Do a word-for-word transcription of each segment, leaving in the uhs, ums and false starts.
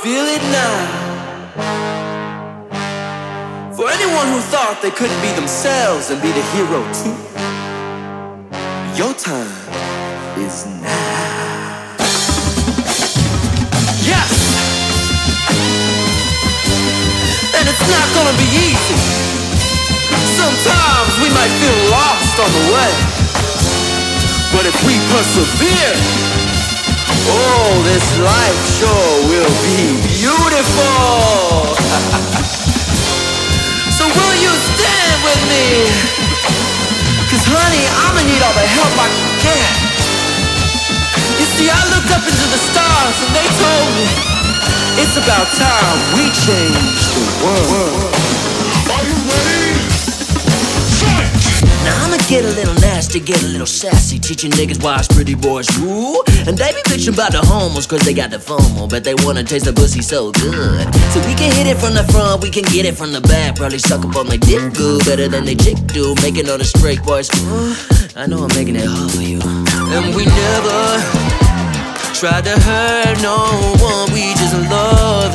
feel it now. For anyone who thought they couldn't be themselves and be the hero too, your time is now. Yes! And it's not gonna be easy. Sometimes we might feel lost on the way, but if we persevere, oh, this life sure will be beautiful. So will you stand with me? Cause honey, I'ma need all the help I can get. You see, I looked up into the stars and they told me it's about time we change the world. Are you ready? Now I'ma get a little nasty, get a little sassy, teaching niggas why pretty boys rule. And they be bitching about the homos cause they got the FOMO, but they wanna taste the pussy so good. So we can hit it from the front, we can get it from the back. Probably suck up on my dick good, better than they chick do. Making on the straight boys, uh, I know I'm making it hard for you. And we never tried to hurt no one, we just love.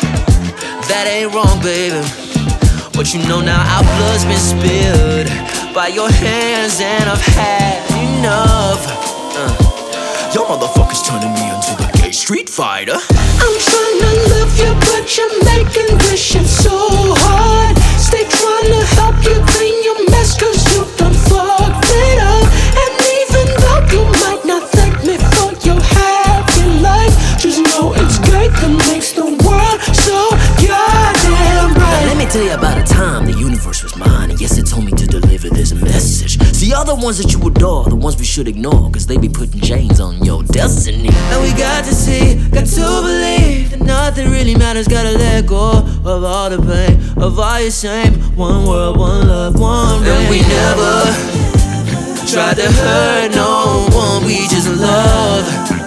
That ain't wrong, baby, but you know now our blood's been spilled by your hands and I've had enough. uh. Your motherfuckers turning me into the gay Street Fighter. I'm trying to love you, but you're making this shit so hard. Stay trying to help you clean your mess, cause you done fucked it up. And even though you might not thank me for your happy life, just know it's great that makes the world so goddamn bright. Now let me tell you about a time the universe was mine, and yes, it told me to deliver this message. See, all the ones that you adore, the ones we should ignore, cause they be putting chains on your destiny. And we got to see, got to believe that nothing really matters. Gotta let go of all the pain, of all your shame. One world, one love, one rain. And we never tried to hurt no one, we just love.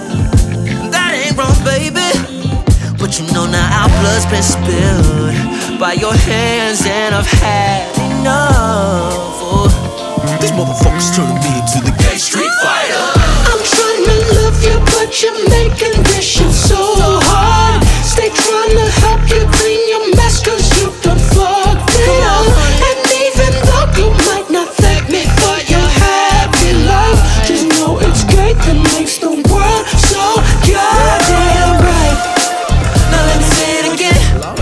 That ain't wrong, baby, but you know now our blood's been spilled by your hands and I've had enough. Oh, these motherfuckers turning me into the gay Street Fighter. I'm trying to love you, but you're making this shit so hard. Stay trying to help you clean your mess, cause you done fucked it up. And even though you might not thank me for your happy life, just know it's great that makes the world so goddamn bright. Now let me say it again,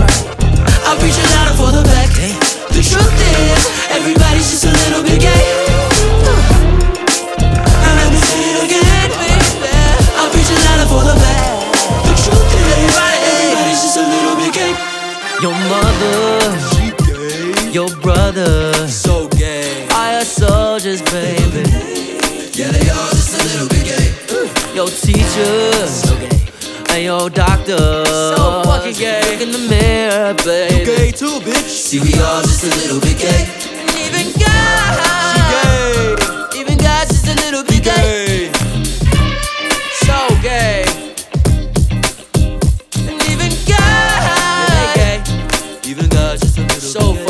I'll reach it louder for the back. The truth is, everybody's just a little bit gay. Now let me say it again, baby, I'll reach it louder for the back. The truth is, everybody, everybody's just a little bit gay. your mother, She gay, your brother, so gay. all your soldiers, baby, Yeah, they all just a little bit gay. your teachers, So gay. and your doctor, So fucking gay. Look in the mirror, baby. Gay too, bitch. See, we all just a little bit gay. And even guys, She gay, even guys just a little bit gay. gay. So gay. And even guys, Even guys just a little so bit gay.